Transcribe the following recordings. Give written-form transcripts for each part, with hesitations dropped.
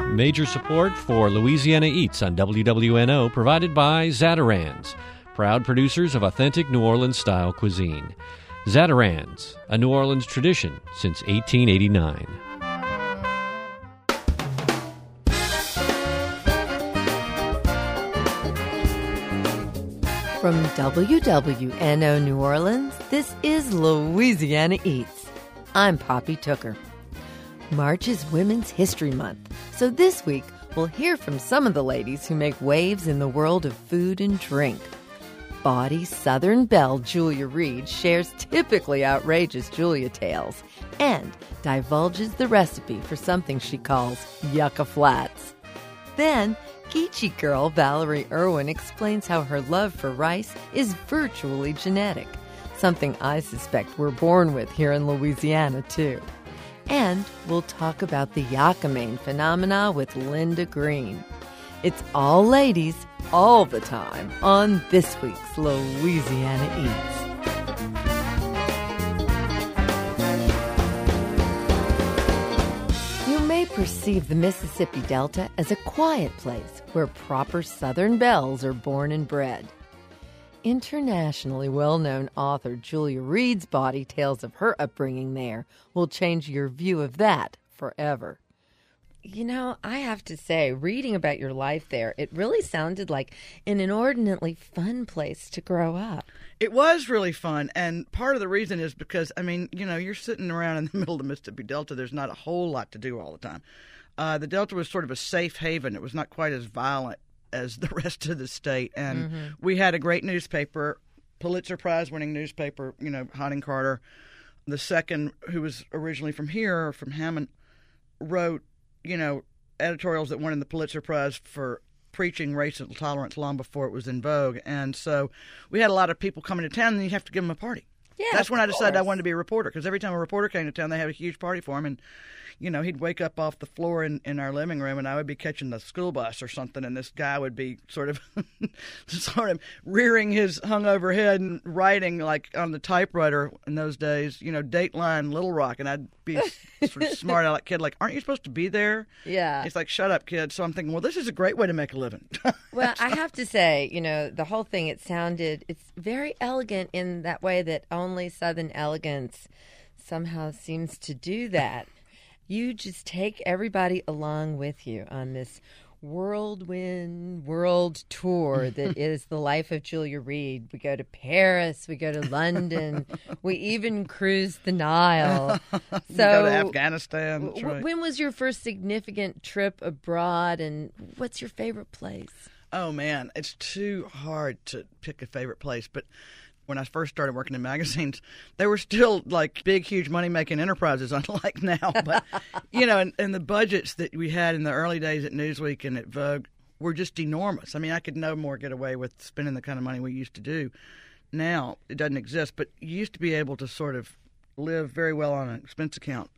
Major support for Louisiana Eats on WWNO provided by Zatarain's, proud producers of authentic New Orleans-style cuisine. Zatarain's, a New Orleans tradition since 1889. From WWNO New Orleans, this is Louisiana Eats. I'm Poppy Tooker. March is Women's History Month, so this week we'll hear from some of the ladies who make waves in the world of food and drink. Bawdy Southern belle Julia Reed shares typically outrageous Julia tales and divulges the recipe for something she calls Yucca Flats. Then, Geechee girl Valerie Irwin explains how her love for rice is virtually genetic, something I suspect we're born with here in Louisiana, too. And we'll talk about the Yakamain phenomena with Linda Green. It's all ladies, all the time, on this week's Louisiana Eats. You may perceive the Mississippi Delta as a quiet place where proper Southern belles are born and bred. Internationally well-known author Julia Reed's bawdy tales of her upbringing there will change your view of that forever. You know, I have to say, reading about your life there, it really sounded like an inordinately fun place to grow up. It was really fun, and part of the reason is because, I mean, you know, you're sitting around in the middle of the Mississippi Delta. There's not a whole lot to do all the time. The Delta was sort of a safe haven. It was not quite as violent as the rest of the state, and we had a great newspaper, Pulitzer Prize-winning newspaper, you know, Hotting Carter. The second, who was originally from here, from Hammond, wrote, you know, editorials that won the Pulitzer Prize for preaching racial tolerance long before it was in vogue. And so we had a lot of people coming to town, and you have to give them a party. Yeah, that's when I decided I wanted to be a reporter, because every time a reporter came to town, they had a huge party for him. And, you know, he'd wake up off the floor in our living room, and I would be catching the school bus or something, and this guy would be sort of rearing his hungover head and writing, like, on the typewriter in those days, you know, Dateline, Little Rock, and I'd be sort of smart aleck kid, like, aren't you supposed to be there? Yeah. He's like, shut up, kid. So I'm thinking, well, this is a great way to make a living. Well, I have to say, you know, the whole thing, it's very elegant in that way that only Southern elegance somehow seems to do that. You just take everybody along with you on this whirlwind world tour that is the life of Julia Reed. We go to Paris, we go to London, we even cruise the Nile. So we go to Afghanistan. That's right. When was your first significant trip abroad, and what's your favorite place? Oh, man, it's too hard to pick a favorite place, but when I first started working in magazines, they were still like big, huge money-making enterprises, unlike now. But, you know, and the budgets that we had in the early days at Newsweek and at Vogue were just enormous. I mean, I could no more get away with spending the kind of money we used to do. Now, it doesn't exist, but you used to be able to sort of live very well on an expense account.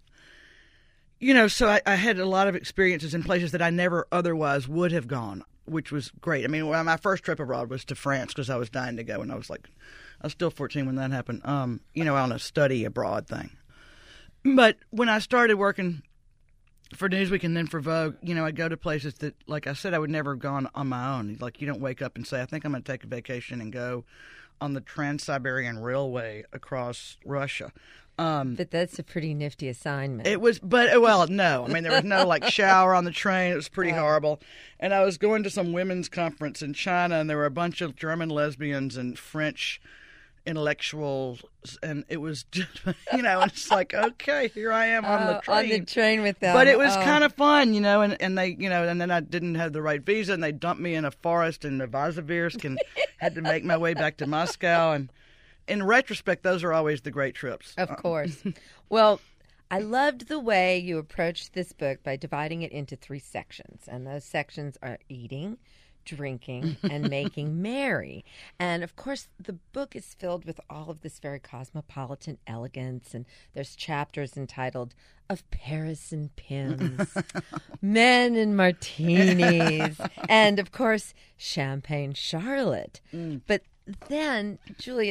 You know, so I had a lot of experiences in places that I never otherwise would have gone, which was great. I mean, my first trip abroad was to France because I was dying to go, and I was still 14 when that happened, you know, on a study abroad thing. But when I started working for Newsweek and then for Vogue, you know, I'd go to places that, like I said, I would never have gone on my own. Like, you don't wake up and say, I think I'm going to take a vacation and go on the Trans-Siberian Railway across Russia. But that's a pretty nifty assignment. It was, but, well, no. I mean, there was no, like, shower on the train. It was pretty horrible. And I was going to some women's conference in China, and there were a bunch of German lesbians and French intellectuals, and it was just, you know, and it's like, okay, here I am on the train. On the train with them. But it was kind of fun, you know, and they, you know, and then I didn't have the right visa, and they dumped me in a forest in Novosibirsk and had to make my way back to Moscow. And in retrospect, those are always the great trips. Of course. Well, I loved the way you approached this book by dividing it into 3 sections, and those sections are eating, drinking, and making merry. And, of course, the book is filled with all of this very cosmopolitan elegance, and there's chapters entitled Of Paris and Pins, Men and Martinis, and, of course, Champagne Charlotte. But then, Julia,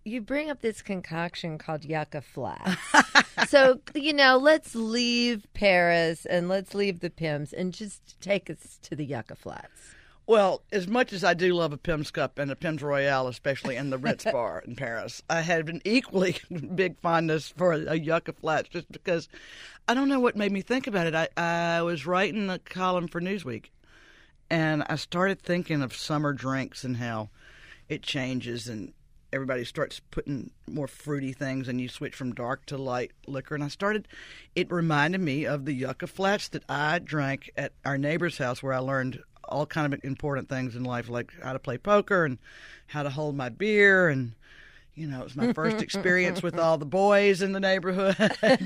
you bring up this concoction called Yucca Flats. So, let's leave Paris and let's leave the Pimm's and just take us to the Yucca Flats. Well, as much as I do love a Pimm's Cup and a Pimm's Royale, especially in the Ritz bar in Paris, I have an equally big fondness for a Yucca Flats just because I don't know what made me think about it. I was writing a column for Newsweek, and I started thinking of summer drinks and how it changes and everybody starts putting more fruity things and you switch from dark to light liquor. And it reminded me of the Yucca Flats that I drank at our neighbor's house where I learned all kind of important things in life, like how to play poker and how to hold my beer. And, it was my first experience with all the boys in the neighborhood.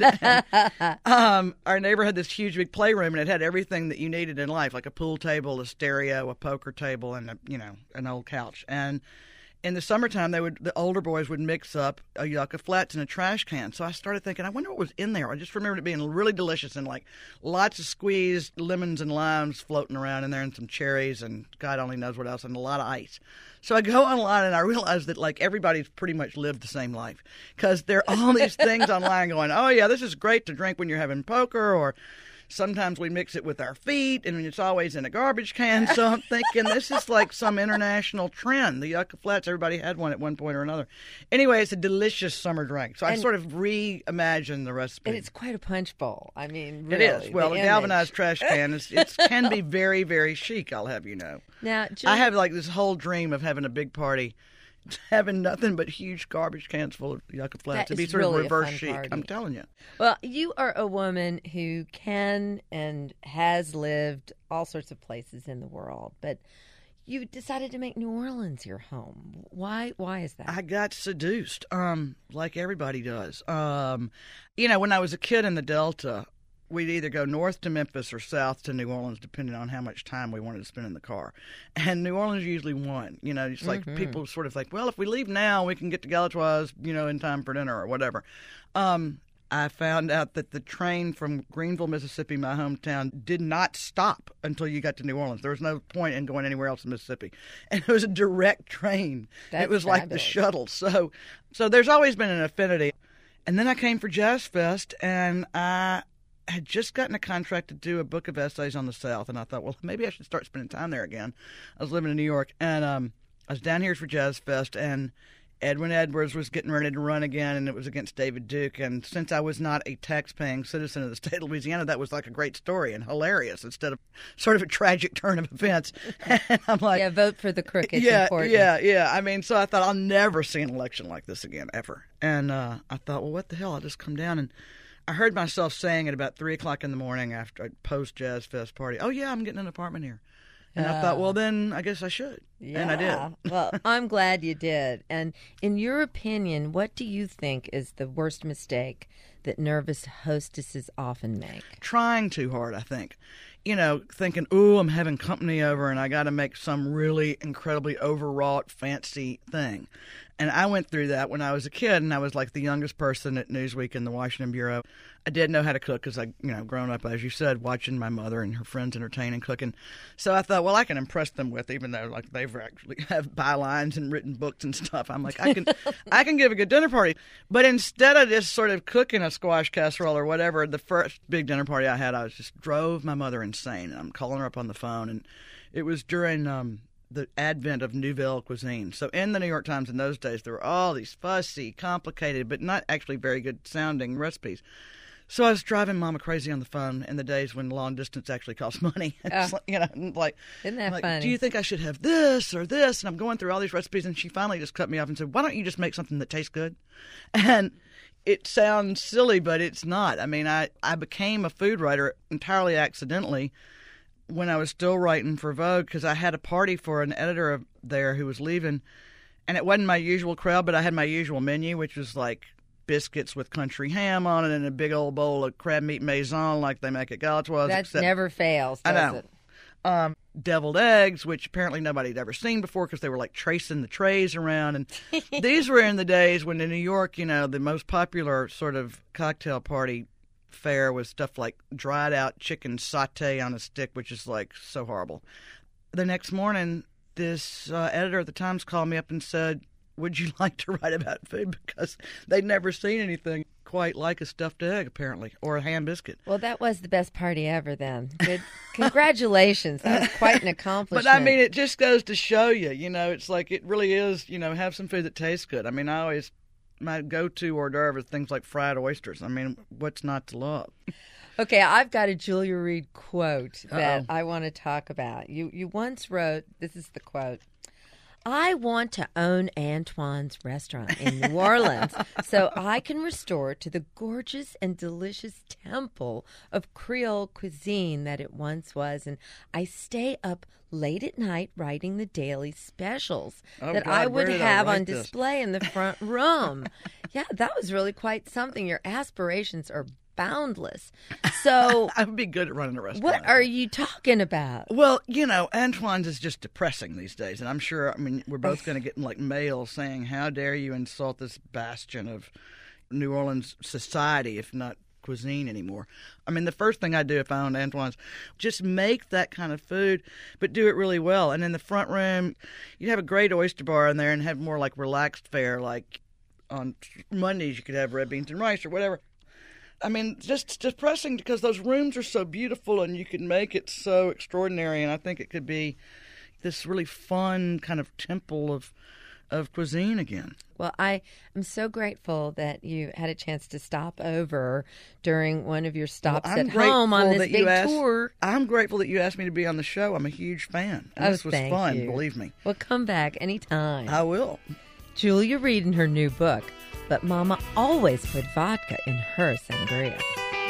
And, our neighbor had this huge big playroom, and it had everything that you needed in life, like a pool table, a stereo, a poker table, and an old couch. And in the summertime, the older boys would mix up a Yucca Flats in a trash can. So I started thinking, I wonder what was in there. I just remembered it being really delicious and like lots of squeezed lemons and limes floating around in there and some cherries and God only knows what else and a lot of ice. So I go online and I realize that like everybody's pretty much lived the same life because there are all these things online going, oh yeah, this is great to drink when you're having poker, or sometimes we mix it with our feet, and it's always in a garbage can. So I'm thinking this is like some international trend. The Yucca Flats, everybody had one at one point or another. Anyway, it's a delicious summer drink. So I sort of reimagined the recipe. And it's quite a punch bowl. I mean, really. It is. Well, a galvanized trash can it can be very, very chic, I'll have you know. Now, I have like this whole dream of having a big party, having nothing but huge garbage cans full of Yucca Flats. It'd be sort really of reverse chic. Party. I'm telling you. Well, you are a woman who can and has lived all sorts of places in the world, but you decided to make New Orleans your home. Why is that? I got seduced, like everybody does. When I was a kid in the Delta, we'd either go north to Memphis or south to New Orleans, depending on how much time we wanted to spend in the car. And New Orleans usually won. It's like people sort of like, well, if we leave now, we can get to Galatoire's, in time for dinner or whatever. I found out that the train from Greenville, Mississippi, my hometown, did not stop until you got to New Orleans. There was no point in going anywhere else in Mississippi. And it was a direct train. It was like the shuttle. So there's always been an affinity. And then I came for Jazz Fest, and I had just gotten a contract to do a book of essays on the South, and I thought, well, maybe I should start spending time there again. I was living in New York, and I was down here for Jazz Fest, and Edwin Edwards was getting ready to run again, and it was against David Duke. And since I was not a tax-paying citizen of the state of Louisiana, that was like a great story and hilarious instead of sort of a tragic turn of events. And I'm like, yeah, vote for the crook. It's important. Yeah. I mean, so I thought I'll never see an election like this again, ever. And I thought, well, what the hell? I'll just come down. And I heard myself saying at about 3 o'clock in the morning after a post-Jazz Fest party, oh, yeah, I'm getting an apartment here. And I thought, well, then I guess I should. Yeah. And I did. Well, I'm glad you did. And in your opinion, what do you think is the worst mistake that nervous hostesses often make? Trying too hard, I think. Thinking, ooh, I'm having company over and I got to make some really incredibly overwrought, fancy thing. And I went through that when I was a kid, and I was like the youngest person at Newsweek and the Washington Bureau. I did know how to cook because I, grown up, as you said, watching my mother and her friends entertain and cooking. So I thought, well, I can impress them with, even though like they've actually have bylines and written books and stuff. I'm like, I can give a good dinner party. But instead of just sort of cooking a squash casserole or whatever, the first big dinner party I had, I just drove my mother insane. I'm calling her up on the phone, and it was during the advent of Nouvelle Cuisine. So in the New York Times in those days, there were all these fussy, complicated, but not actually very good sounding recipes. So I was driving Mama crazy on the phone in the days when long distance actually cost money. Isn't that funny? Do you think I should have this or this? And I'm going through all these recipes, and she finally just cut me off and said, why don't you just make something that tastes good? And it sounds silly, but it's not. I mean, I became a food writer entirely accidentally when I was still writing for Vogue, because I had a party for an editor there who was leaving, and it wasn't my usual crowd, but I had my usual menu, which was like biscuits with country ham on it and a big old bowl of crab meat maison like they make at Galatoire's. That never fails, does it? Deviled eggs, which apparently nobody had ever seen before because they were like tracing the trays around. And these were in the days when in New York, the most popular sort of cocktail party fare was stuff like dried out chicken sauté on a stick, which is like so horrible. The next morning, this editor at the Times called me up and said, would you like to write about food? Because they'd never seen anything quite like a stuffed egg, apparently, or a ham biscuit. Well, that was the best party ever then. Good. Congratulations. That was quite an accomplishment. But, I mean, it just goes to show you, it's like it really is, have some food that tastes good. I mean, my go-to hors d'oeuvre is things like fried oysters. I mean, what's not to love? Okay, I've got a Julia Reed quote that I want to talk about. You once wrote, this is the quote, "I want to own Antoine's restaurant in New Orleans so I can restore to the gorgeous and delicious temple of Creole cuisine that it once was. And I stay up late at night writing the daily specials that God, I would where did have I write on this? display in the front room." Yeah, that was really quite something. Your aspirations are boundless. So I would be good at running a restaurant. what are you talking about? Well, Antoine's is just depressing these days, and I'm sure, we're both going to get mail saying, how dare you insult this bastion of New Orleans society, if not cuisine anymore. The first thing I do if I owned Antoine's, just make that kind of food, but do it really well. And in the front room, you have a great oyster bar in there and have more relaxed fare, like on Mondays you could have red beans and rice or whatever. Just depressing because those rooms are so beautiful and you can make it so extraordinary, and I think it could be this really fun kind of temple of cuisine again. Well, I am so grateful that you had a chance to stop over during one of your stops at home on this big tour. I'm grateful that you asked me to be on the show. I'm a huge fan. And this was fun, believe me. Well, come back anytime. I will. Julia Reed in her new book, But Mama Always Put Vodka in Her Sangria.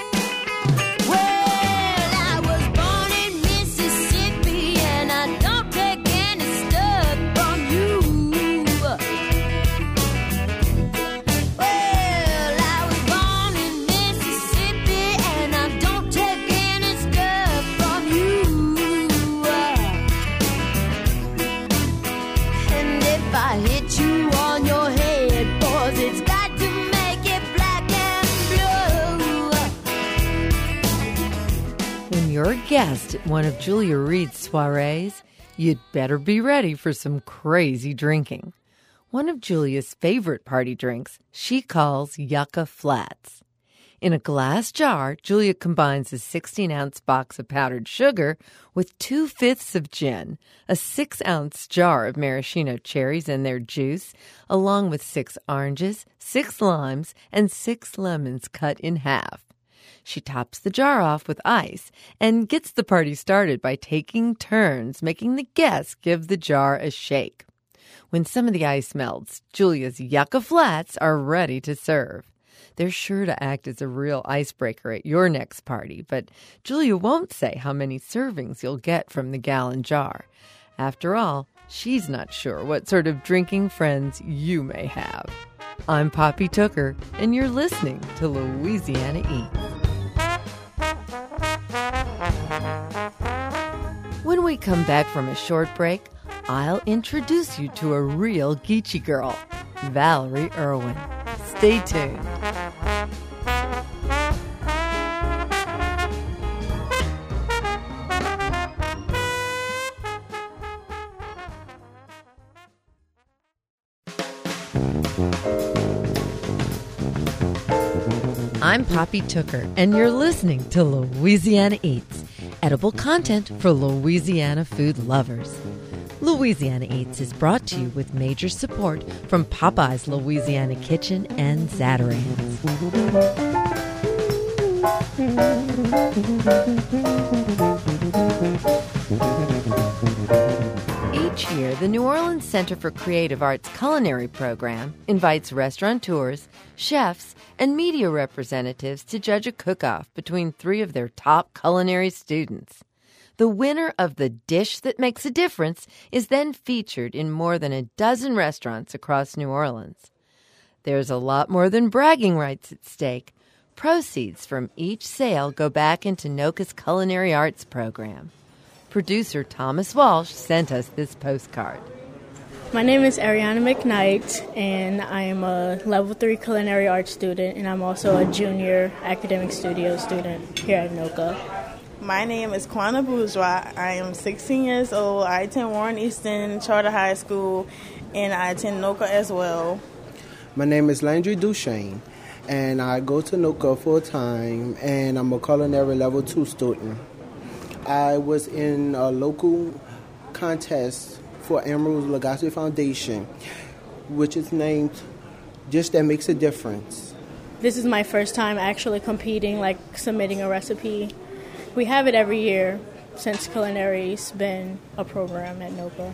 You're a guest at one of Julia Reed's soirees, you'd better be ready for some crazy drinking. One of Julia's favorite party drinks she calls Yucca Flats. In a glass jar, Julia combines a 16-ounce box of powdered sugar with 2/5 of gin, a 6-ounce jar of maraschino cherries and their juice, along with 6 oranges, 6 limes, and 6 lemons cut in half. She tops the jar off with ice and gets the party started by taking turns making the guests give the jar a shake. When some of the ice melts, Julia's Yucca Flats are ready to serve. They're sure to act as a real icebreaker at your next party, but Julia won't say how many servings you'll get from the gallon jar. After all, she's not sure what sort of drinking friends you may have. I'm Poppy Tooker, and you're listening to Louisiana Eats. When we come back from a short break, I'll introduce you to a real Geechee girl, Valerie Irwin. Stay tuned. I'm Poppy Tooker, and you're listening to Louisiana Eats, edible content for Louisiana food lovers. Louisiana Eats is brought to you with major support from Popeye's Louisiana Kitchen and Zatarain's. Each year, the New Orleans Center for Creative Arts Culinary Program invites restaurateurs, chefs, and media representatives to judge a cook-off between 3 of their top culinary students. The winner of the dish that makes a difference is then featured in more than a dozen restaurants across New Orleans. There's a lot more than bragging rights at stake. Proceeds from each sale go back into NOCA's Culinary Arts Program. Producer Thomas Walsh sent us this postcard. My name is Ariana McKnight, and I am a Level 3 Culinary Arts student, and I'm also a junior academic studio student here at NOCA. My name is Kwana Bourgeois. I am 16 years old. I attend Warren Easton Charter High School, and I attend NOCA as well. My name is Landry Duchesne, and I go to NOCA full-time, and I'm a culinary level 2 student. I was in a local contest for Emerald Lagasse Foundation, which is named Dish That Makes a Difference. This is my first time actually competing, like submitting a recipe. We have it every year since culinary's been a program at NOCA.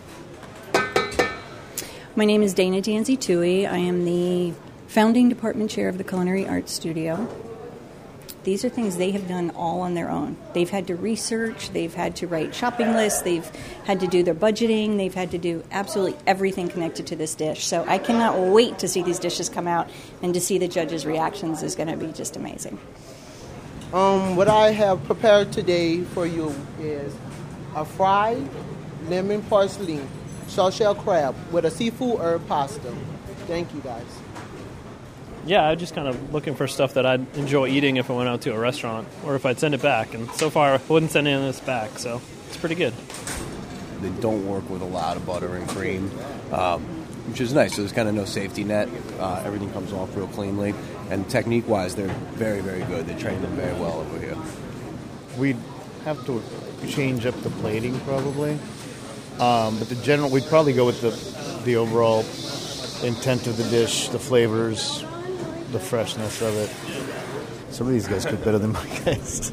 My name is Dana Danzi-Tui. I am the founding department chair of the Culinary Arts Studio. These are things they have done all on their own. They've had to research, they've had to write shopping lists, they've had to do their budgeting, they've had to do absolutely everything connected to this dish. So I cannot wait to see these dishes come out, and to see the judges' reactions is going to be just amazing. What I have prepared today for you is a fried lemon parsley soft-shell crab with a seafood herb pasta. Thank you, guys. Yeah, I'm just kind of looking for stuff that I'd enjoy eating if I went out to a restaurant, or if I'd send it back. And so far, I wouldn't send any of this back, so it's pretty good. They don't work with a lot of butter and cream, which is nice. So there's kind of no safety net. Everything comes off real cleanly. And technique-wise, they're very, very good. They train them very well over here. We'd have to change up the plating probably. But we'd probably go with the overall intent of the dish, the flavors, the freshness of it. Some of these guys cook better than my guys.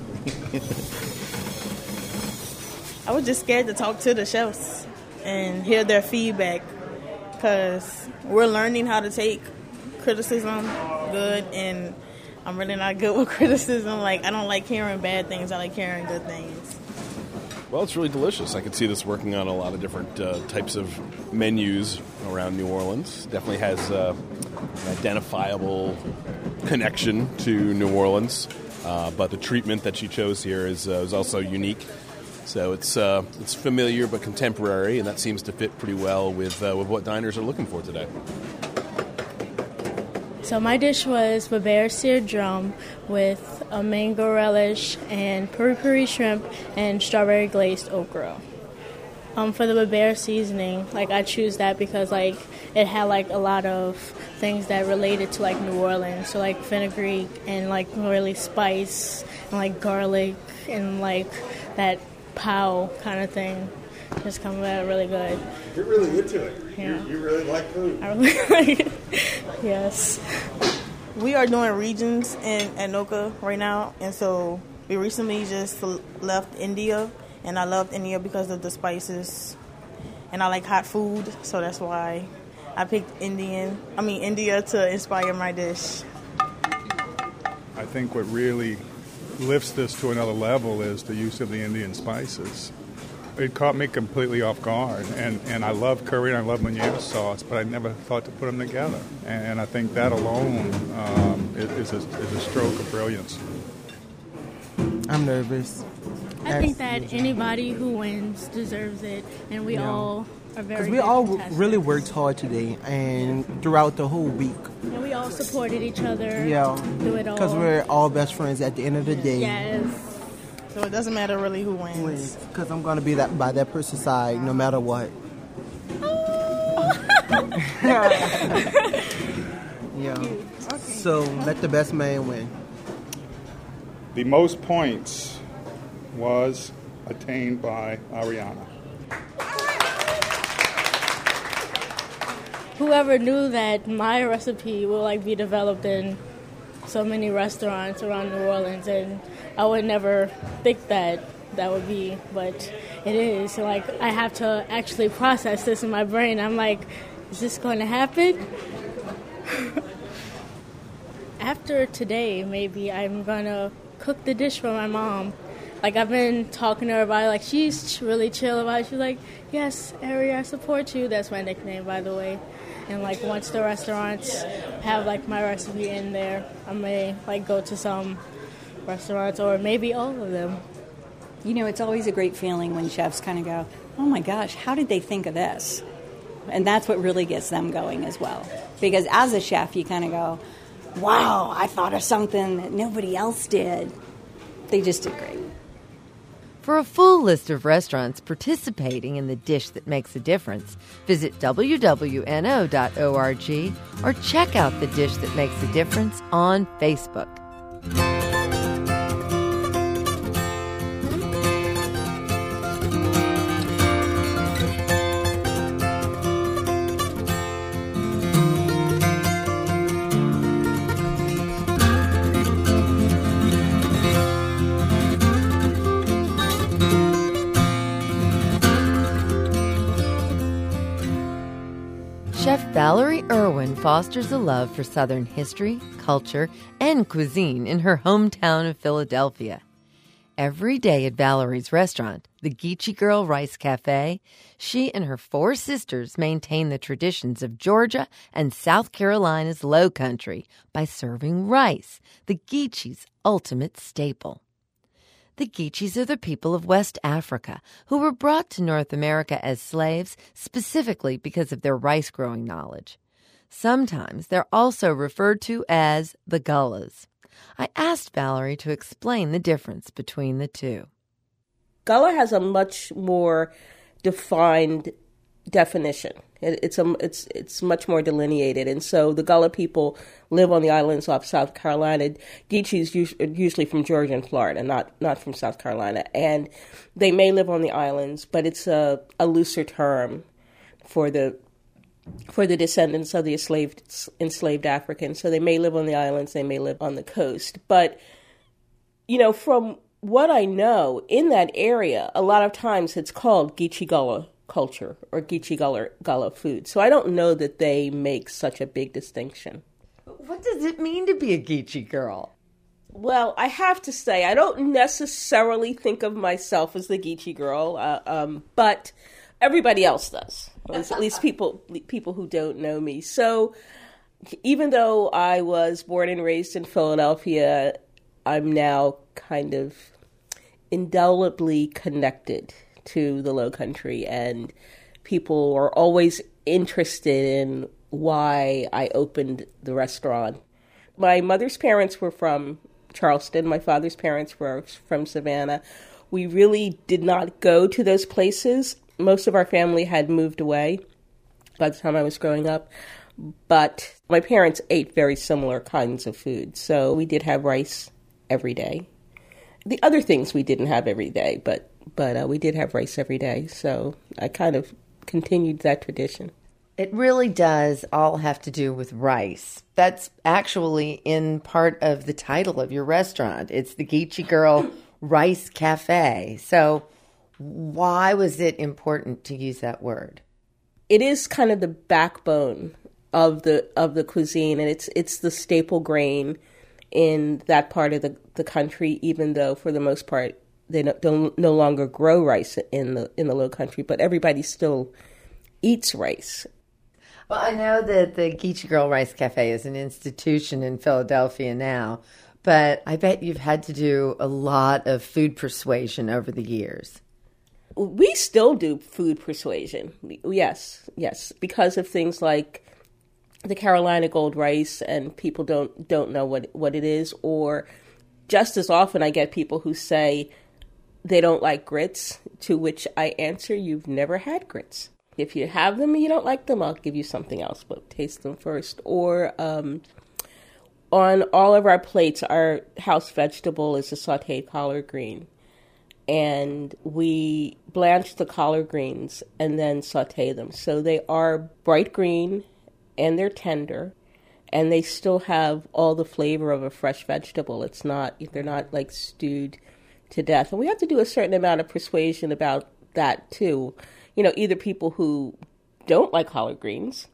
I was just scared to talk to the chefs and hear their feedback, because we're learning how to take criticism good, and I'm really not good with criticism. Like, I don't like hearing bad things. I like hearing good things. Well, it's really delicious. I could see this working on a lot of different types of menus around New Orleans. Definitely has an identifiable connection to New Orleans, but the treatment that she chose here is also unique. So it's familiar but contemporary, and that seems to fit pretty well with what diners are looking for today. So my dish was Babert seared drum with a mango relish and peri-peri shrimp and strawberry glazed okra. For the Babert seasoning, I choose that because it had a lot of things that related to New Orleans, so fenugreek and really spice and garlic and that pow kind of thing. Just come out really good. You're really into it. Yeah. You really like food. I really like it. Yes. We are doing regions at NOCA right now, and so we recently just left India, and I loved India because of the spices, and I like hot food, so that's why I picked India to inspire my dish. I think what really lifts this to another level is the use of the Indian spices. It caught me completely off guard, and I love curry and I love Meunier sauce, but I never thought to put them together. And I think that alone is a stroke of brilliance. I'm nervous. I think that anybody who wins deserves it, and we all are very. Because we all really worked hard today, and throughout the whole week. And we all supported each other. Yeah. Through it all. Because we're all best friends at the end of the day. Yes. So it doesn't matter really who wins. Because I'm going to be by that person's side no matter what. Yeah. Okay. So let the best man win. The most points was attained by Ariana. Whoever knew that my recipe will be developed in so many restaurants around New Orleans, and I would never think that would be, but it is. So I have to actually process this in my brain. I'm like, is this going to happen? After today, maybe I'm going to cook the dish for my mom. I've been talking to her about it. She's really chill about it. She's like, yes, Ari, I support you. That's my nickname, by the way. And once the restaurants have my recipe in there, I may go to some restaurants, or maybe all of them. It's always a great feeling when chefs kind of go, oh my gosh, how did they think of this? And that's what really gets them going as well. Because as a chef, you kind of go, wow, I thought of something that nobody else did. They just did great. For a full list of restaurants participating in the Dish That Makes a Difference, visit wwno.org or check out the Dish That Makes a Difference on Facebook. Chef Valerie Irwin fosters a love for Southern history, culture, and cuisine in her hometown of Philadelphia. Every day at Valerie's restaurant, the Geechee Girl Rice Cafe, she and her 4 sisters maintain the traditions of Georgia and South Carolina's Low Country by serving rice, the Geechee's ultimate staple. The Geechees are the people of West Africa who were brought to North America as slaves specifically because of their rice-growing knowledge. Sometimes they're also referred to as the Gullahs. I asked Valerie to explain the difference between the two. Gullah has a much more defined definition. It's much more delineated, and so the Gullah people live on the islands off South Carolina. Geechees usually from Georgia and Florida, not from South Carolina, and they may live on the islands, but it's a looser term for the descendants of the enslaved Africans. So they may live on the islands, they may live on the coast, but from what I know in that area, a lot of times it's called Geechee Gullah culture or Geechee Gullah food. So I don't know that they make such a big distinction. What does it mean to be a Geechee girl? Well, I have to say, I don't necessarily think of myself as the Geechee girl, but everybody else does. At least people who don't know me. So even though I was born and raised in Philadelphia, I'm now kind of indelibly connected to the Low Country, and people are always interested in why I opened the restaurant. My mother's parents were from Charleston. My father's parents were from Savannah. We really did not go to those places. Most of our family had moved away by the time I was growing up, but my parents ate very similar kinds of food. So we did have rice every day. The other things we didn't have every day, but we did have rice every day, so I kind of continued that tradition. It really does all have to do with rice. That's actually in part of the title of your restaurant. It's the Geechee Girl Rice Cafe. So why was it important to use that word? It is kind of the backbone of the cuisine, and it's the staple grain in that part of the country, even though for the most part they don't no longer grow rice in the Low Country, but everybody still eats rice. Well, I know that the Geechee Girl Rice Cafe is an institution in Philadelphia now, but I bet you've had to do a lot of food persuasion over the years. We still do food persuasion. Yes, because of things like the Carolina Gold Rice, and people don't know what it is, or just as often I get people who say they don't like grits, to which I answer, you've never had grits. If you have them and you don't like them, I'll give you something else, but taste them first. Or on all of our plates, our house vegetable is a sauteed collard green. And we blanch the collard greens and then saute them. So they are bright green and they're tender, and they still have all the flavor of a fresh vegetable. They're not like stewed to death. And we have to do a certain amount of persuasion about that too. Either people who don't like collard greens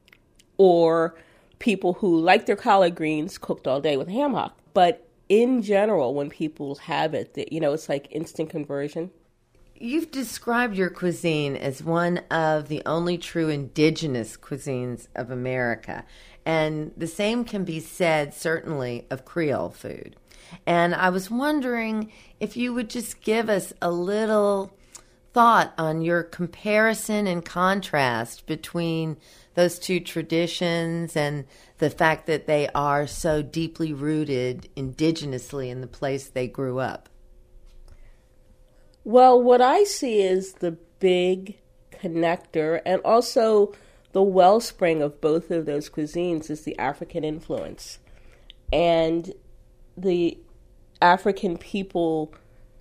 or people who like their collard greens cooked all day with ham hock. But in general, when people have it, it's like instant conversion. You've described your cuisine as one of the only true indigenous cuisines of America. And the same can be said, certainly, of Creole food. And I was wondering if you would just give us a little thought on your comparison and contrast between those two traditions and the fact that they are so deeply rooted indigenously in the place they grew up. Well, what I see is the big connector and also the wellspring of both of those cuisines is the African influence. And the African people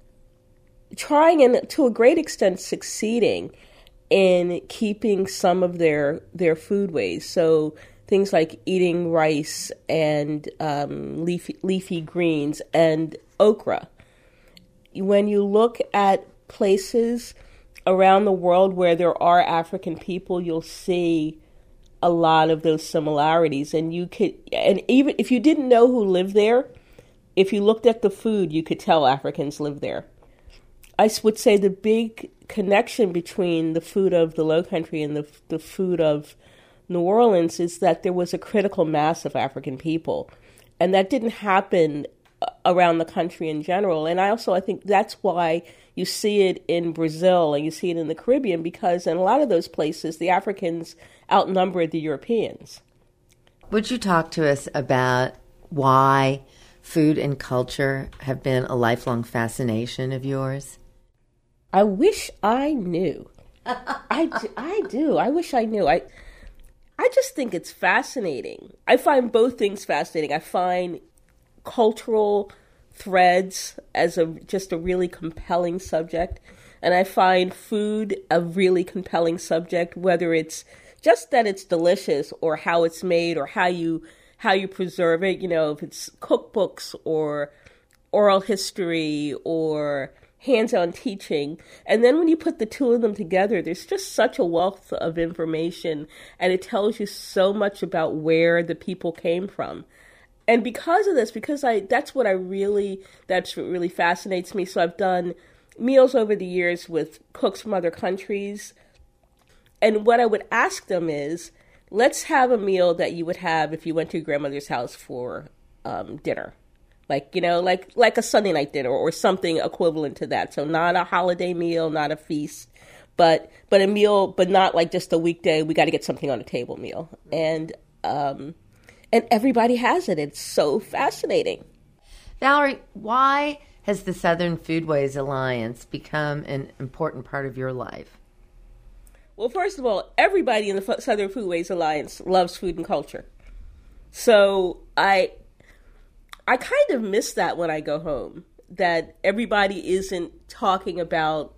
trying and to a great extent succeeding in keeping some of their foodways. So things like eating rice and leafy greens and okra. When you look at places around the world where there are African people, you'll see a lot of those similarities. And even if you didn't know who lived there, if you looked at the food, you could tell Africans lived there. I would say the big connection between the food of the Lowcountry and the food of New Orleans is that there was a critical mass of African people. And that didn't happen around the country in general. And I think that's why you see it in Brazil and you see it in the Caribbean, because in a lot of those places, the Africans outnumbered the Europeans. Would you talk to us about why food and culture have been a lifelong fascination of yours? I wish I knew. I do. I wish I knew. I just think it's fascinating. I find both things fascinating. I find cultural threads as just a really compelling subject, and I find food a really compelling subject, whether it's just that it's delicious or how it's made or how you preserve it, if it's cookbooks or oral history or hands-on teaching. And then when you put the two of them together, there's just such a wealth of information, and it tells you so much about where the people came from. And because of this, that's what really fascinates me. So I've done meals over the years with cooks from other countries. And what I would ask them is, let's have a meal that you would have if you went to your grandmother's house for dinner. Like a Sunday night dinner or something equivalent to that. So not a holiday meal, not a feast, but a meal, but not like just a weekday, we got to get something on the table meal. And everybody has it. It's so fascinating. Valerie, why has the Southern Foodways Alliance become an important part of your life? Well, first of all, everybody in the Southern Foodways Alliance loves food and culture. So I kind of miss that when I go home, that everybody isn't talking about,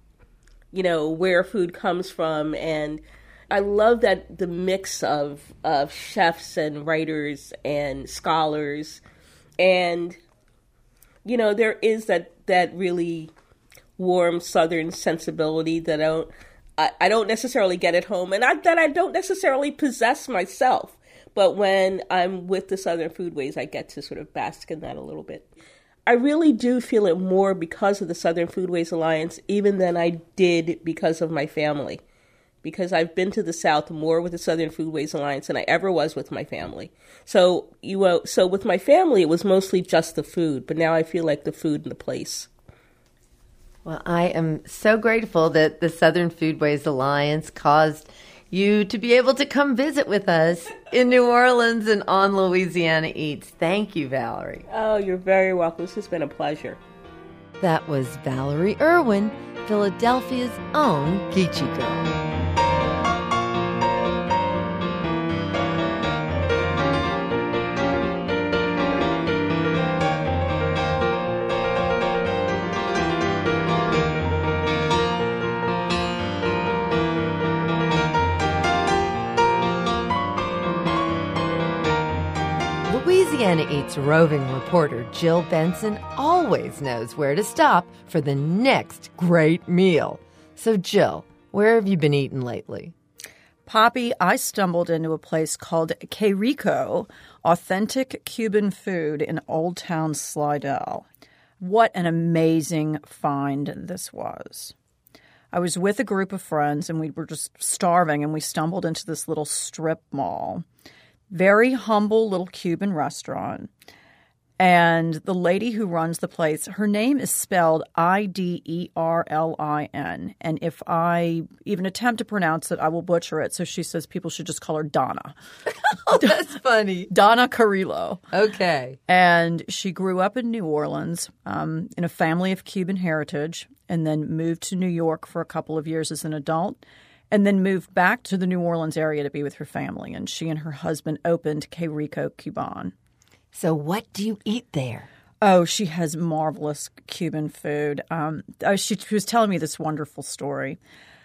where food comes from. And I love that the mix of chefs and writers and scholars. And, there is that really warm Southern sensibility that I don't necessarily get at home, and that I don't necessarily possess myself. But when I'm with the Southern Foodways, I get to sort of bask in that a little bit. I really do feel it more because of the Southern Foodways Alliance, even than I did because of my family. Because I've been to the South more with the Southern Foodways Alliance than I ever was with my family. So with my family, it was mostly just the food, but now I feel like the food and the place. Well, I am so grateful that the Southern Foodways Alliance caused you to be able to come visit with us in New Orleans and on Louisiana Eats. Thank you, Valerie. Oh, you're very welcome. This has been a pleasure. That was Valerie Irwin, Philadelphia's own Geechee Girl. Louisiana Eats roving reporter Jill Benson always knows where to stop for the next great meal. So, Jill, where have you been eating lately? Poppy, I stumbled into a place called Que Rico, authentic Cuban food in Old Town Slidell. What an amazing find this was. I was with a group of friends, and we were just starving, and we stumbled into this little strip mall. Very humble little Cuban restaurant. And the lady who runs the place, her name is spelled Iderlin. And if I even attempt to pronounce it, I will butcher it. So she says people should just call her Donna. Oh, that's funny. Donna Carrillo. Okay. And she grew up in New Orleans in a family of Cuban heritage, and then moved to New York for a couple of years as an adult, and then moved back to the New Orleans area to be with her family. And she and her husband opened Que Rico Cuban. So what do you eat there? Oh, she has marvelous Cuban food. She was telling me this wonderful story.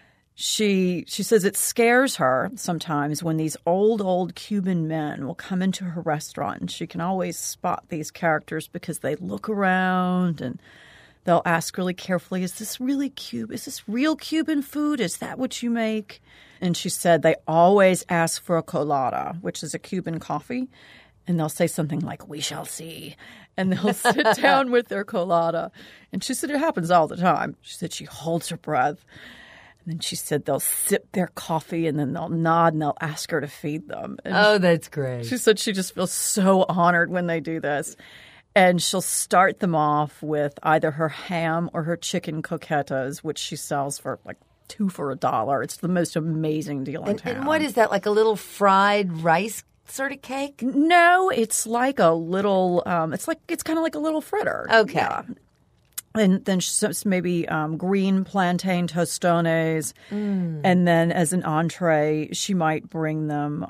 She says it scares her sometimes when these old Cuban men will come into her restaurant, and she can always spot these characters because they look around and they'll ask really carefully, is this really Cuban? Is this real Cuban food? Is that what you make? And she said they always ask for a colada, which is a Cuban coffee. And they'll say something like, we shall see. And they'll sit down with their colada. And she said it happens all the time. She said she holds her breath. And then she said they'll sip their coffee and then they'll nod and they'll ask her to feed them. And that's great. She said she just feels so honored when they do this. And she'll start them off with either her ham or her chicken croquetas, which she sells for like $2 for $1. It's the most amazing deal in town. And what is that, like a little fried rice sort of cake? No, it's like a little. It's kind of like a little fritter. Okay. Yeah. And then maybe green plantain tostones. And then as an entree, she might bring them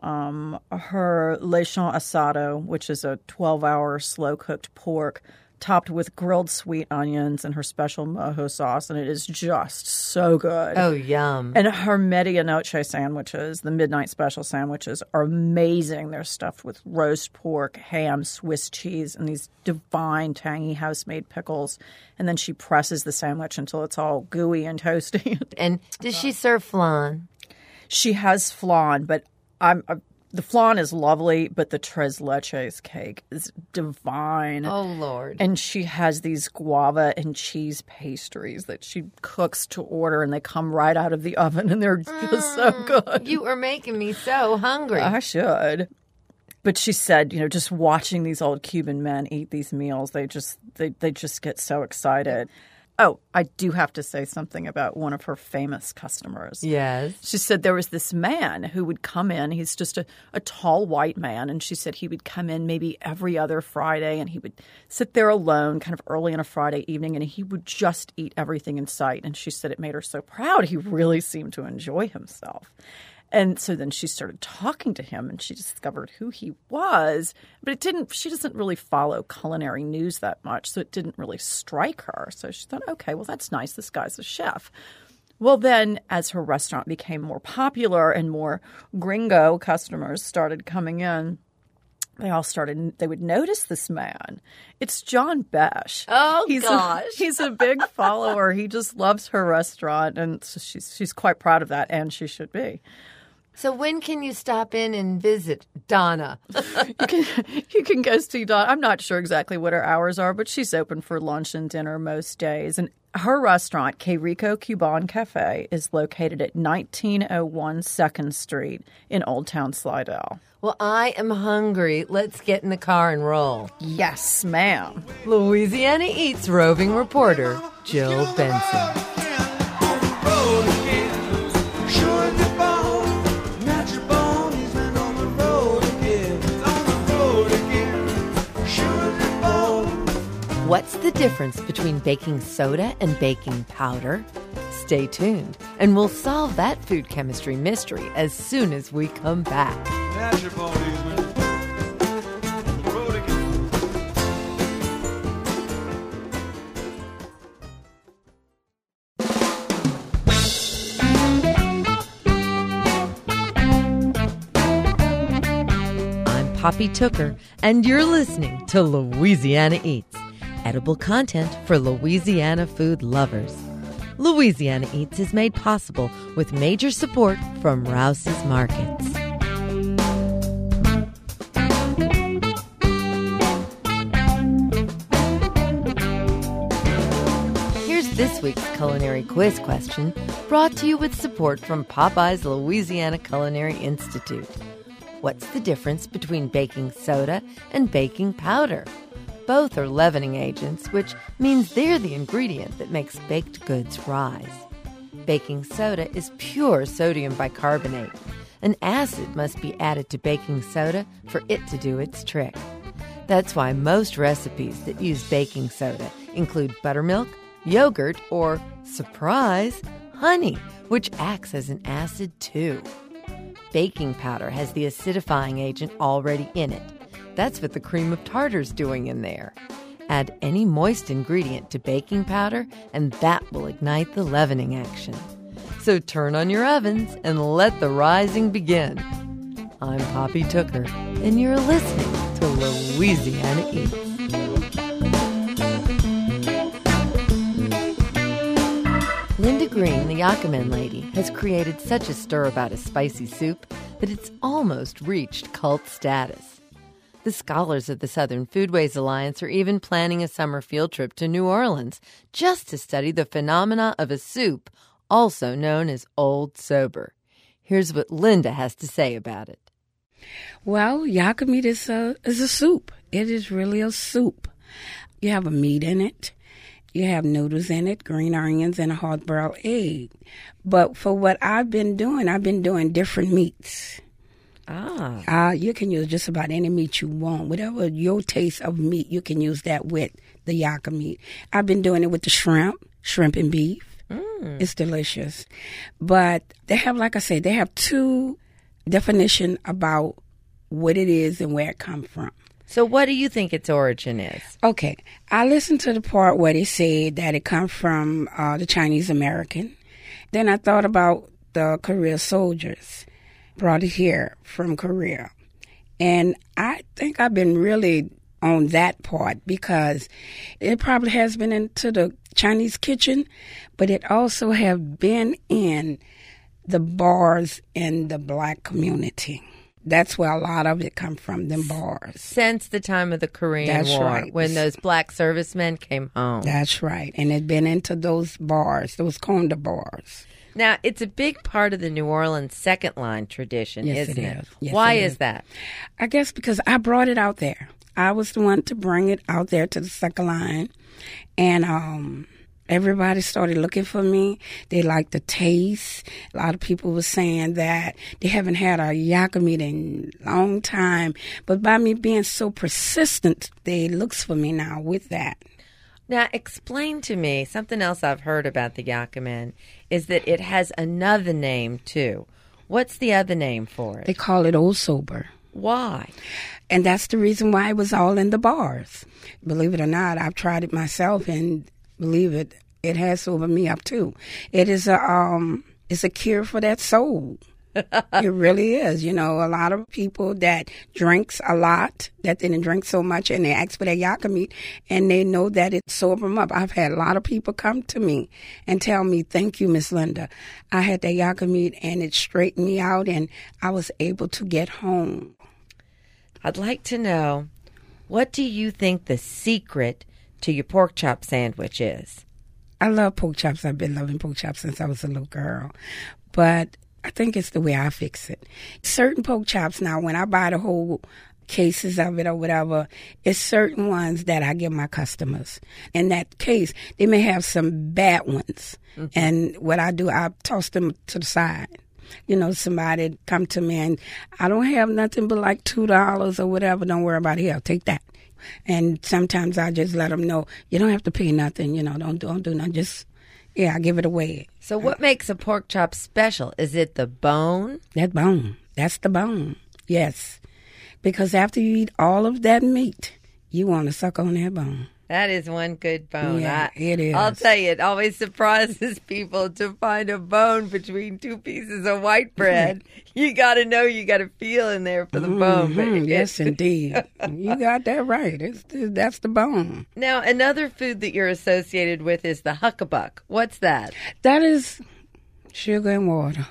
her lechon asado, which is a 12-hour slow-cooked pork topped with grilled sweet onions and her special mojo sauce, and it is just so good. Oh, yum. And her medianoche sandwiches, the midnight special sandwiches, are amazing. They're stuffed with roast pork, ham, Swiss cheese, and these divine, tangy house-made pickles. And then she presses the sandwich until it's all gooey and toasty. And does she serve flan? She has flan, but the flan is lovely, but the tres leches cake is divine. Oh, Lord. And she has these guava and cheese pastries that she cooks to order, and they come right out of the oven, and they're just so good. You are making me so hungry. I should. But she said, just watching these old Cuban men eat these meals, they just get so excited. Oh, I do have to say something about one of her famous customers. Yes. She said there was this man who would come in. He's just a tall white man. And she said he would come in maybe every other Friday, and he would sit there alone kind of early on a Friday evening, and he would just eat everything in sight. And she said it made her so proud. He really seemed to enjoy himself. And so then she started talking to him, and she discovered who he was. But she doesn't really follow culinary news that much, so it didn't really strike her. So she thought, okay, well, that's nice. This guy's a chef. Well, then as her restaurant became more popular and more gringo customers started coming in, they would notice this man. It's John Besh. Oh, gosh. He's a big follower. He just loves her restaurant, and so she's quite proud of that, and she should be. So when can you stop in and visit Donna? You can go see Donna. I'm not sure exactly what her hours are, but she's open for lunch and dinner most days. And her restaurant, Que Rico Cuban Cafe, is located at 1901 2nd Street in Old Town Slidell. Well, I am hungry. Let's get in the car and roll. Yes, ma'am. Louisiana Eats roving reporter Jill Benson. What's the difference between baking soda and baking powder? Stay tuned, and we'll solve that food chemistry mystery as soon as we come back. I'm Poppy Tooker, and you're listening to Louisiana Eats. Edible content for Louisiana food lovers. Louisiana Eats is made possible with major support from Rouse's Markets. Here's this week's culinary quiz question, brought to you with support from Popeye's Louisiana Culinary Institute. What's the difference between baking soda and baking powder? Both are leavening agents, which means they're the ingredient that makes baked goods rise. Baking soda is pure sodium bicarbonate. An acid must be added to baking soda for it to do its trick. That's why most recipes that use baking soda include buttermilk, yogurt, or, surprise, honey, which acts as an acid too. Baking powder has the acidifying agent already in it. That's what the cream of tartar's doing in there. Add any moist ingredient to baking powder, and that will ignite the leavening action. So turn on your ovens and let the rising begin. I'm Poppy Tooker, and you're listening to Louisiana Eats. Linda Green, the Yakima lady, has created such a stir about a spicy soup that it's almost reached cult status. The scholars of the Southern Foodways Alliance are even planning a summer field trip to New Orleans just to study the phenomena of a soup, also known as Old Sober. Here's what Linda has to say about it. Well, Yakima meat is a soup. It is really a soup. You have a meat in it. You have noodles in it, green onions, and a hard-boiled egg. But for what I've been doing different meats. You can use just about any meat you want. Whatever your taste of meat, you can use that with the Yakima meat. I've been doing it with the shrimp and beef. It's delicious. But they have, like I said, they have two definitions about what it is and where it comes from. So what do you think its origin is? Okay. I listened to the part where they said that it comes from the Chinese American. Then I thought about the Korea soldiers. Brought it here from Korea. And I think I've been really on that part because it probably has been into the Chinese kitchen, but it also have been in the bars in the black community. That's where a lot of it come from, them bars. Since the time of the Korean War, right. When those black servicemen came home. That's right. And it's been into those bars, those Conda bars. Now, it's a big part of the New Orleans second line tradition, isn't it? Yes, Why it is that? I guess because I brought it out there. I was the one to bring it out there to the second line. And everybody started looking for me. They liked the taste. A lot of people were saying that they haven't had a Yakima meat in a long time. But by me being so persistent, they looks for me now with that. Now, explain to me, something else I've heard about the Yakima is that it has another name, too. What's the other name for it? They call it Old Sober. Why? And that's the reason why it was all in the bars. Believe it or not, I've tried it myself, and believe it, it has sobered me up, too. It is it's a cure for that soul. It really is. You know, a lot of people that drinks a lot, that didn't drink so much, and they ask for their Yakima meat, and they know that it sober them up. I've had a lot of people come to me and tell me, thank you, Miss Linda. I had that Yakima meat, and it straightened me out, and I was able to get home. I'd like to know, what do you think the secret to your pork chop sandwich is? I love pork chops. I've been loving pork chops since I was a little girl. But I think it's the way I fix it. Certain pork chops now, when I buy the whole cases of it or whatever, it's certain ones that I give my customers. In that case, they may have some bad ones. Mm-hmm. And what I do, I toss them to the side. You know, somebody come to me and I don't have nothing but like $2 or whatever. Don't worry about it. Here, take that. And sometimes I just let them know, you don't have to pay nothing. You know, don't do nothing. Just, yeah, I give it away. So what makes a pork chop special? Is it the bone? That bone. That's the bone. Yes. Because after you eat all of that meat, you want to suck on that bone. That is one good bone. Yeah, it is. I'll tell you, it always surprises people to find a bone between two pieces of white bread. You got to know, you got to feel in there for the bone. But yes, indeed. You got that right. That's the bone. Now, another food that you're associated with is the huckabuck. What's that? That is sugar and water.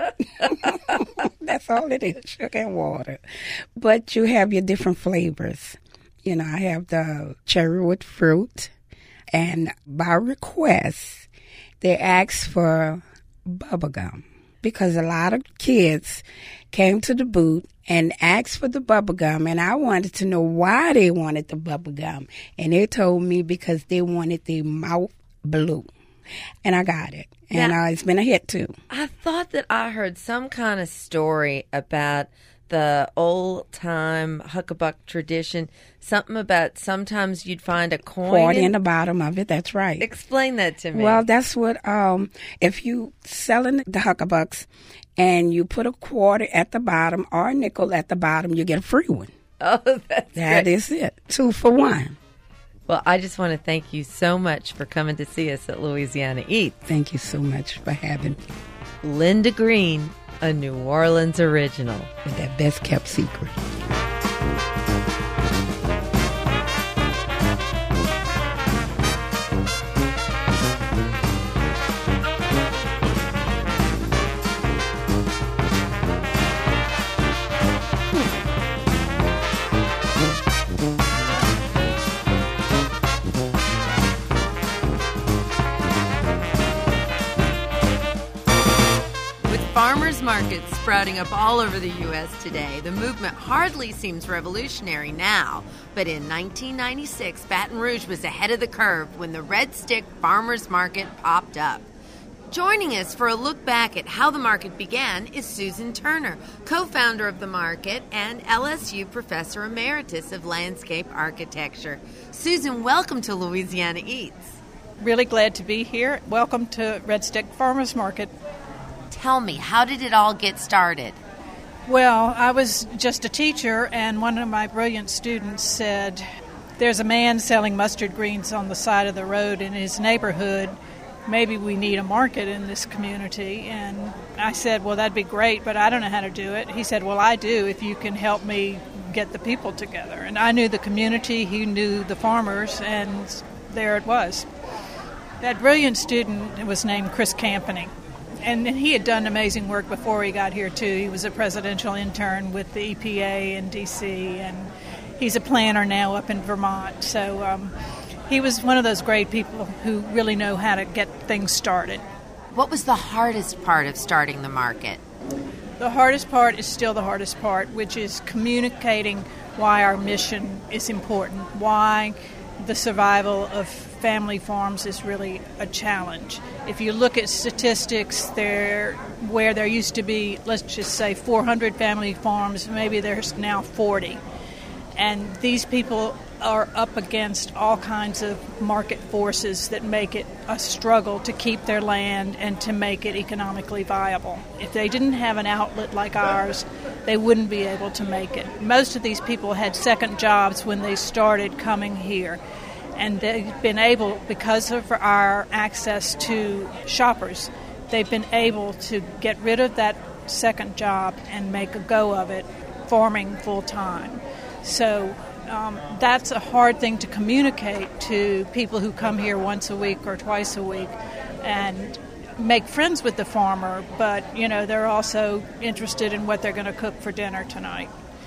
That's all it is, sugar and water. But you have your different flavors. You know, I have the cherry with fruit, and by request, they ask for bubble gum. because a lot of kids came to the booth and asked for the bubble gum, and I wanted to know why they wanted the bubble gum. And they told me because they wanted the mouth blue. And I got it. And it's been a hit, too. I thought that I heard some kind of story about the old-time Huckabuck tradition, something about sometimes you'd find a coin. Quarter in the bottom of it, that's right. Explain that to me. Well, that's what, if you selling the Huckabucks and you put a quarter at the bottom or a nickel at the bottom, you get a free one. Oh, that great. is it. 2 for 1. Well, I just want to thank you so much for coming to see us at Louisiana Eats. Thank you so much for having me. Linda Green, a New Orleans original. With that best kept secret. Farmers markets sprouting up all over the U.S. today. The movement hardly seems revolutionary now, but in 1996, Baton Rouge was ahead of the curve when the Red Stick Farmers Market popped up. Joining us for a look back at how the market began is Susan Turner, co-founder of the market and LSU Professor Emeritus of Landscape Architecture. Susan, welcome to Louisiana Eats. Really glad to be here. Welcome to Red Stick Farmers Market. Tell me, how did it all get started? Well, I was just a teacher, and one of my brilliant students said, there's a man selling mustard greens on the side of the road in his neighborhood. Maybe we need a market in this community. And I said, well, that'd be great, but I don't know how to do it. He said, well, I do, if you can help me get the people together. And I knew the community, he knew the farmers, and there it was. That brilliant student was named Chris Campany. And he had done amazing work before he got here, too. He was a presidential intern with the EPA in D.C., and he's a planner now up in Vermont. So he was one of those great people who really know how to get things started. What was the hardest part of starting the market? The hardest part is still the hardest part, which is communicating why our mission is important, why the survival of family farms is really a challenge. If you look at statistics, where there used to be, let's just say, 400 family farms, maybe there's now 40. And these people are up against all kinds of market forces that make it a struggle to keep their land and to make it economically viable. If they didn't have an outlet like ours, they wouldn't be able to make it. Most of these people had second jobs when they started coming here. And they've been able, because of our access to shoppers, they've been able to get rid of that second job and make a go of it, farming full time. So that's a hard thing to communicate to people who come here once a week or twice a week and make friends with the farmer, but, they're also interested in what they're going to cook for dinner tonight.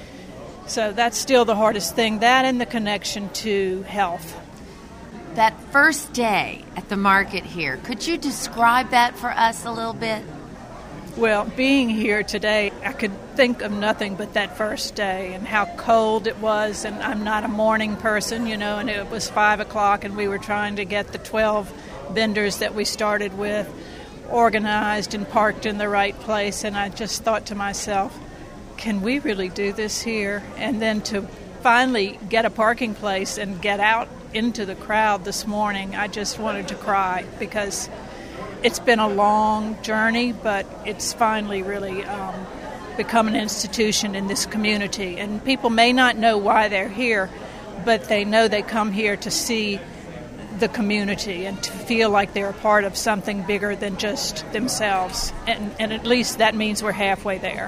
So that's still the hardest thing, that and the connection to health. That first day at the market here, could you describe that for us a little bit? Well, being here today, I could think of nothing but that first day and how cold it was. And I'm not a morning person, and it was 5 o'clock and we were trying to get the 12 vendors that we started with organized and parked in the right place. And I just thought to myself, can we really do this here? And then to finally get a parking place and get out into the crowd this morning, I just wanted to cry because it's been a long journey, but it's finally really become an institution in this community. And people may not know why they're here, but they know they come here to see the community and to feel like they're a part of something bigger than just themselves. And at least that means we're halfway there.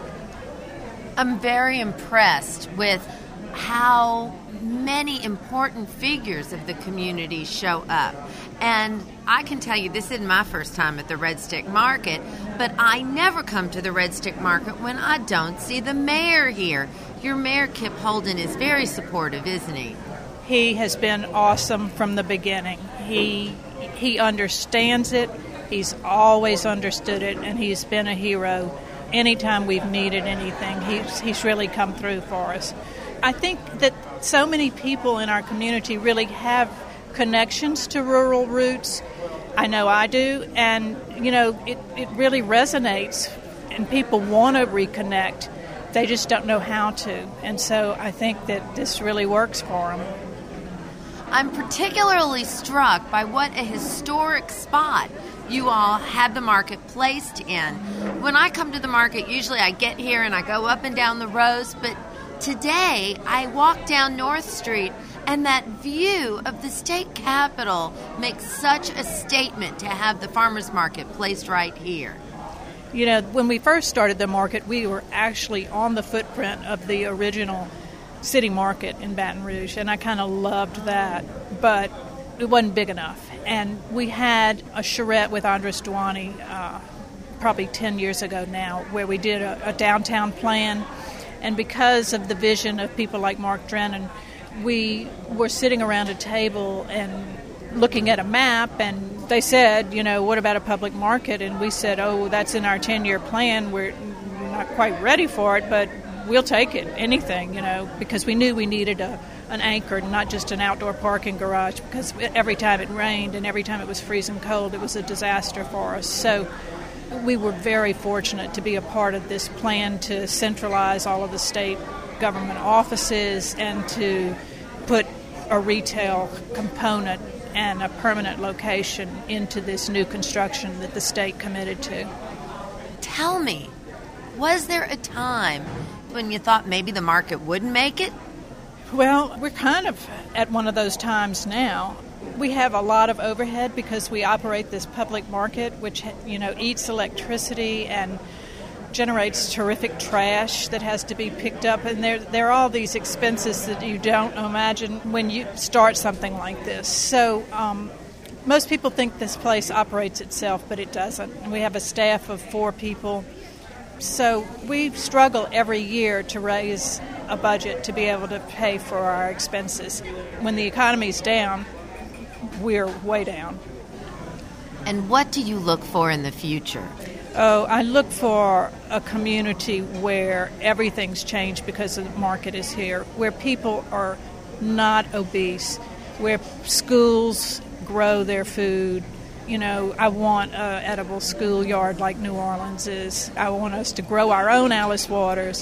I'm very impressed with how many important figures of the community show up. And I can tell you, this isn't my first time at the Red Stick Market, but I never come to the Red Stick Market when I don't see the mayor here. Your mayor, Kip Holden, is very supportive, isn't he? He has been awesome from the beginning. He understands it. He's always understood it, and he's been a hero. Anytime we've needed anything, he's really come through for us. I think that so many people in our community really have connections to rural roots. I know I do, and, it really resonates, and people want to reconnect. They just don't know how to, and so I think that this really works for them. I'm particularly struck by what a historic spot you all have the market placed in. When I come to the market, usually I get here and I go up and down the rows, but today I walk down North Street and that view of the state capitol makes such a statement to have the farmers market placed right here. When we first started the market, we were actually on the footprint of the original city market in Baton Rouge, and I kind of loved that, but it wasn't big enough. And we had a charrette with Andres Duany probably 10 years ago now, where we did a downtown plan, and because of the vision of people like Mark Drennan, we were sitting around a table and looking at a map, and they said, what about a public market? And we said, that's in our 10-year plan. We're not quite ready for it, but we'll take it, anything, because we knew we needed an anchor, not just an outdoor parking garage, because every time it rained and every time it was freezing cold, it was a disaster for us. So we were very fortunate to be a part of this plan to centralize all of the state government offices and to put a retail component and a permanent location into this new construction that the state committed to. Tell me, was there a time when you thought maybe the market wouldn't make it? Well, we're kind of at one of those times now. We have a lot of overhead because we operate this public market, which, eats electricity and generates terrific trash that has to be picked up. And there are all these expenses that you don't imagine when you start something like this. So most people think this place operates itself, but it doesn't. And we have a staff of 4 people. So we struggle every year to raise a budget to be able to pay for our expenses. When the economy's down, we're way down. And what do you look for in the future? I look for a community where everything's changed because the market is here, where people are not obese, where schools grow their food. I want an edible schoolyard like New Orleans is. I want us to grow our own Alice Waters.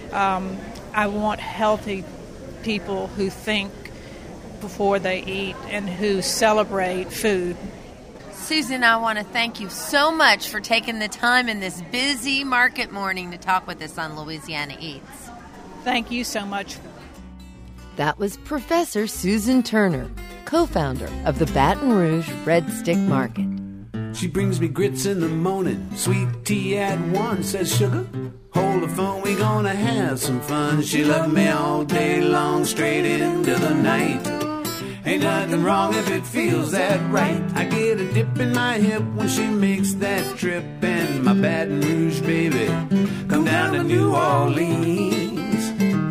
I want healthy people who think before they eat and who celebrate food. Susan, I want to thank you so much for taking the time in this busy market morning to talk with us on Louisiana Eats. Thank you so much. That was Professor Susan Turner, co-founder of the Baton Rouge Red Stick Market. She brings me grits in the morning, sweet tea at 1, says sugar, hold the phone, we gonna have some fun. She loved me all day long, straight into the night. Ain't nothing wrong if it feels that right. I get a dip in my hip when she makes that trip, and my Baton Rouge baby come down to New Orleans.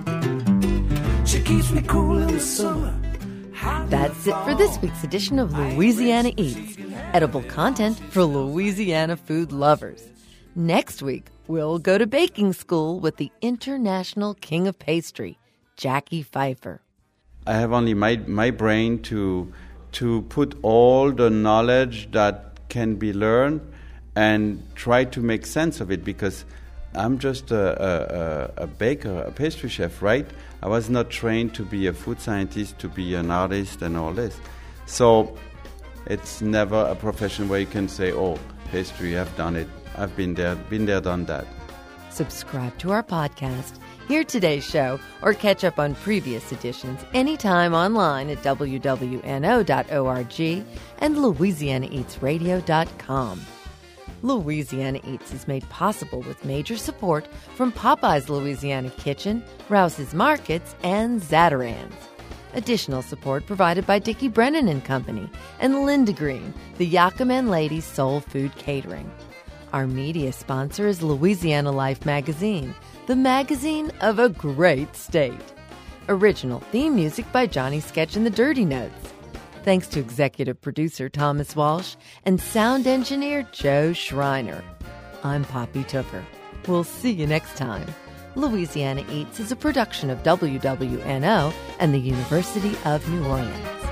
She keeps me cool in the summer. That's it for this week's edition of Louisiana Eats, edible content for Louisiana food lovers. Next week, we'll go to baking school with the international king of pastry, Jackie Pfeiffer. I have only my brain to put all the knowledge that can be learned and try to make sense of it, because I'm just a baker, a pastry chef, right? I was not trained to be a food scientist, to be an artist and all this. So it's never a profession where you can say, oh, pastry, I've done it. I've been there, done that. Subscribe to our podcast, hear today's show, or catch up on previous editions anytime online at wwno.org and louisianaeatsradio.com. Louisiana Eats is made possible with major support from Popeye's Louisiana Kitchen, Rouse's Markets, and Zatarain's. Additional support provided by Dickie Brennan and Company and Linda Green, the Yakima Ladies Soul Food Catering. Our media sponsor is Louisiana Life Magazine, the magazine of a great state. Original theme music by Johnny Sketch and the Dirty Notes. Thanks to executive producer Thomas Walsh and sound engineer Joe Schreiner. I'm Poppy Tooker. We'll see you next time. Louisiana Eats is a production of WWNO and the University of New Orleans.